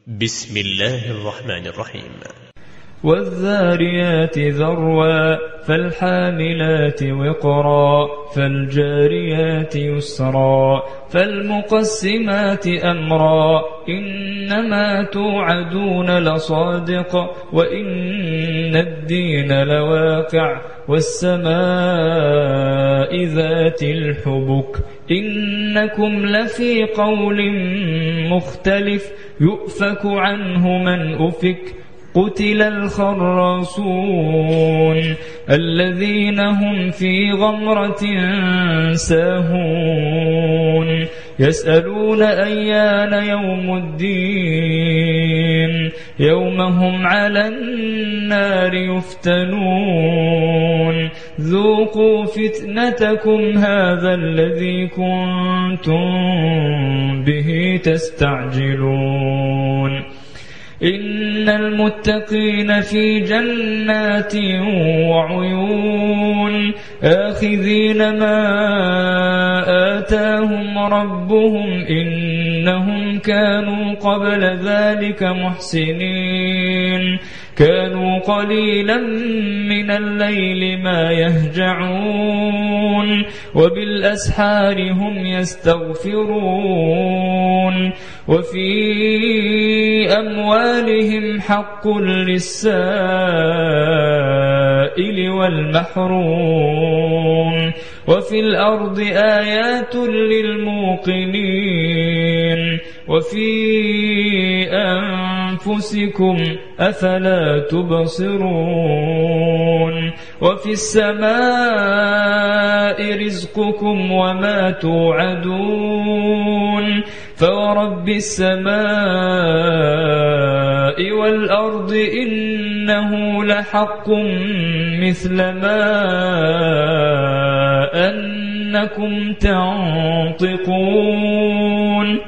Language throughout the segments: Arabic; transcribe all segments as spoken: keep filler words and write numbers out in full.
بسم الله الرحمن الرحيم. والذاريات ذروا فالحاملات وقرا فالجاريات يسرا فالمقسمات أمرا إنما توعدون لصادق وإن الدين لواقع والسماء ذات الحبك إنكم لفي قول مختلف يؤفك عنه من أفك قتل الخراصون الذين هم في غمرة ساهون يسألون أيان يوم الدين يوم هم على النار يفتنون ذوقوا فتنتكم هذا الذي كنتم به تستعجلون إن المتقين في جنات وعيون آخذين ما آتاهم ربهم إنهم كانوا قبل ذلك محسنين كانوا قليلا من الليل ما يهجعون وبالأسحار هم يستغفرون وفي أموالهم حق للسائل والمحروم وفي الأرض آيات للموقنين وفي أنفسكم أفلا تبصرون وفي السماء رزقكم وما توعدون فورب السماء والأرض إنه لحق مثل ما أنكم تنطقون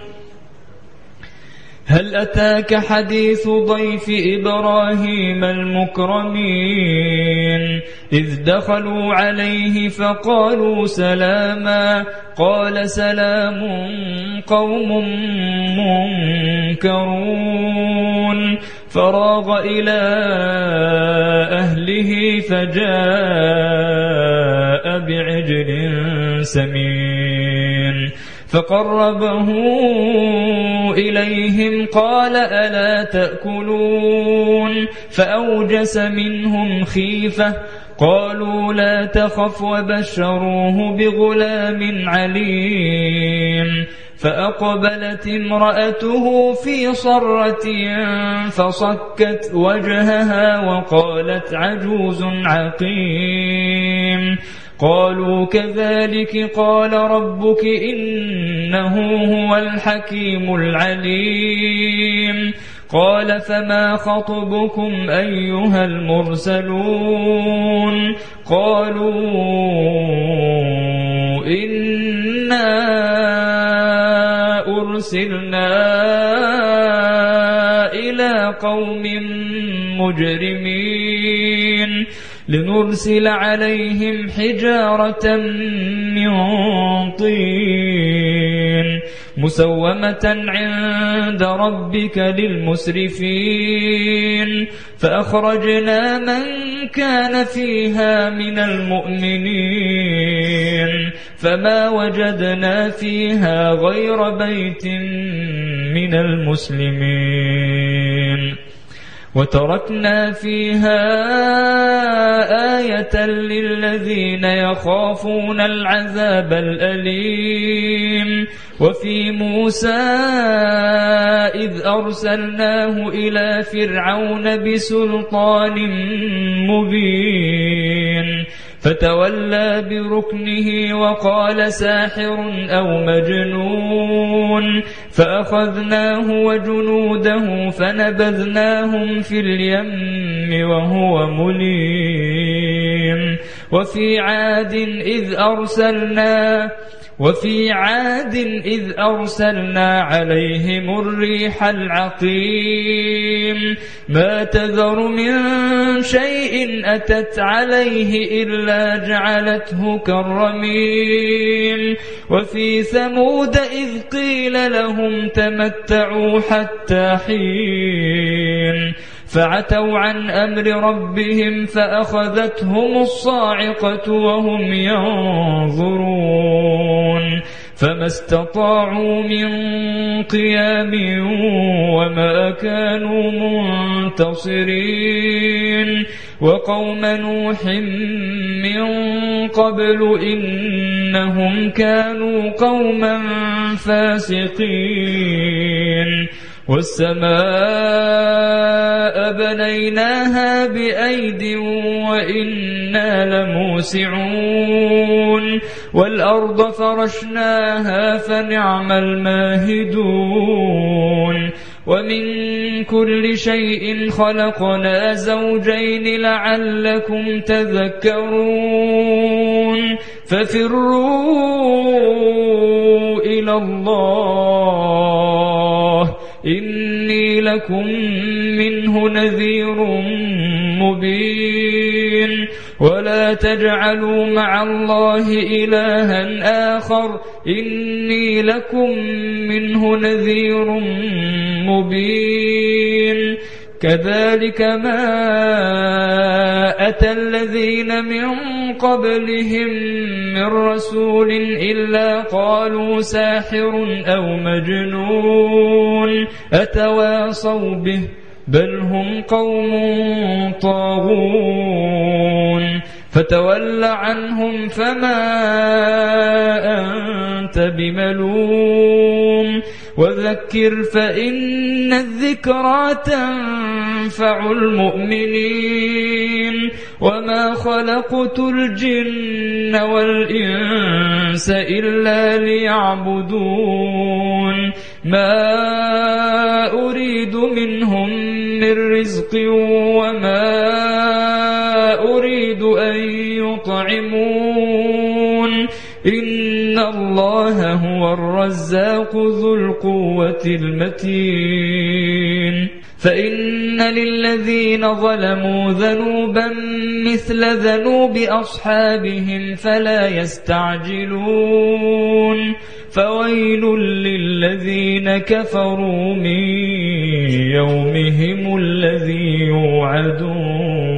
هل أتاك حديث ضيف إبراهيم المكرمين إذ دخلوا عليه فقالوا سلاما قال سلام قوم منكرون فراغ إلى أهله فجاء بعجل سمين فقربه إليهم قال ألا تأكلون فأوجس منهم خيفة قالوا لا تخف وبشروه بغلام عليم فأقبلت امرأته في صرة فصكت وجهها وقالت عجوز عقيم قالوا كذلك قال ربك إنه هو الحكيم العليم قال فما خطبكم أيها المرسلون قالوا إنا أرسلنا إلى قوم مجرمين لنرسل عليهم حجارة من طين مسومة عند ربك للمسرفين فأخرجنا من كان فيها من المؤمنين فما وجدنا فيها غير بيت من المسلمين وتركنا فيها آية للذين يخافون العذاب الأليم وفي موسى إذ أرسلناه إلى فرعون بسلطان مبين فتولى بركنه وقال ساحر أو مجنون فأخذناه وجنوده فنبذناهم في اليم وهو مليم وفي عاد إذ أرسلنا وفي عاد إذ أرسلنا عليهم الريح العقيم ما تذر من شيء أتت عليه إلا جعلته كالرميم وفي ثمود إذ قيل لهم تمتعوا حتى حين فعتوا عن أمر ربهم فأخذتهم الصاعقة وهم ينظرون فما استطاعوا من قيام وما كانوا منتصرين وقوم نوح من قبل إنهم كانوا قوما فاسقين والسماء بنيناها بأيد وإنا لموسعون والأرض فرشناها فنعم الماهدون ومن كل شيء خلقنا زوجين لعلكم تذكرون ففروا إلى الله إني لكم منه نذير مبين ولا تجعلوا مع الله إلها آخر إني لكم منه نذير مبين كذلك ما أتى الذين من قبلهم من رسول إلا قالوا ساحر أو مجنون أتواصوا به بل هم قوم طاغون فتول عنهم فما أنت بملوم وذكر فإن الذكرى تنفع المؤمنين وما خلقت الجن والإنس إلا ليعبدون ما أريد منهم من رزق وما أريد أن يطعمون إن الله هو الرزاق ذو القوة المتين فإن للذين ظلموا ذنوبا مثل ذنوب أصحابهم فلا يستعجلون فويل للذين كفروا من يومهم الذي يوعدون